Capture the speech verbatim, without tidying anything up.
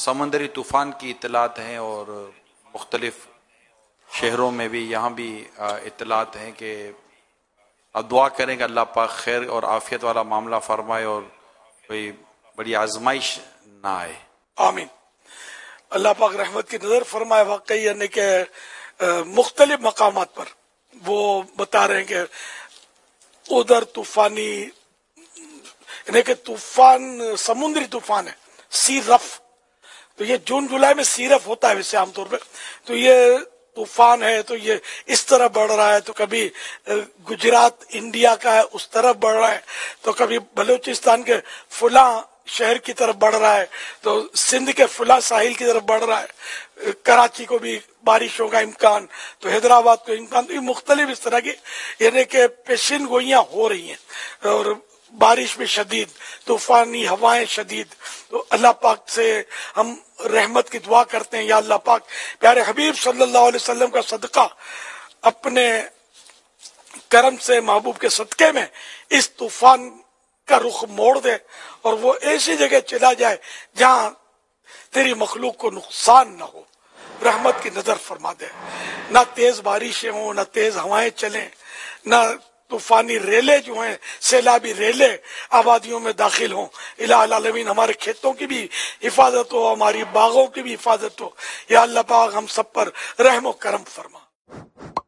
سمندری طوفان کی اطلاعات ہیں اور مختلف شہروں میں بھی یہاں بھی اطلاعات ہیں کہ اب دعا کریں کہ اللہ پاک خیر اور عافیت والا معاملہ فرمائے اور کوئی بڑی آزمائش نہ آئے. آمین. اللہ پاک رحمت کی نظر فرمائے. واقعی یعنی کہ مختلف مقامات پر وہ بتا رہے ہیں کہ ادھر طوفانی یعنی کہ طوفان سمندری طوفان ہے سی رف. تو یہ جون جولائی میں سی رف ہوتا ہے ویسے عام طور پہ. تو یہ طوفان ہے تو یہ اس طرح بڑھ رہا ہے, تو کبھی گجرات انڈیا کا ہے اس طرف بڑھ رہا ہے, تو کبھی بلوچستان کے فلاں شہر کی طرف بڑھ رہا ہے, تو سندھ کے فلاں ساحل کی طرف بڑھ رہا ہے, کراچی کو بھی بارشوں کا امکان, تو حیدرآباد کو امکان. تو یہ مختلف اس طرح کی یعنی کہ پیشین گوئیاں ہو رہی ہیں اور بارش میں شدید, طوفانی ہوائیں شدید. تو اللہ پاک سے ہم رحمت کی دعا کرتے ہیں, یا اللہ پاک پیارے حبیب صلی اللہ علیہ وسلم کا صدقہ اپنے کرم سے محبوب کے صدقے میں اس طوفان کا رخ موڑ دے اور وہ ایسی جگہ چلا جائے جہاں تیری مخلوق کو نقصان نہ ہو. رحمت کی نظر فرما دے. نہ تیز بارشیں ہوں, نہ تیز ہوائیں چلیں, نہ طوفانی ریلے جو ہیں سیلابی ریلے آبادیوں میں داخل ہوں. الہ العالمین ہمارے کھیتوں کی بھی حفاظت ہو, ہماری باغوں کی بھی حفاظت ہو. یا اللہ پاک ہم سب پر رحم و کرم فرما.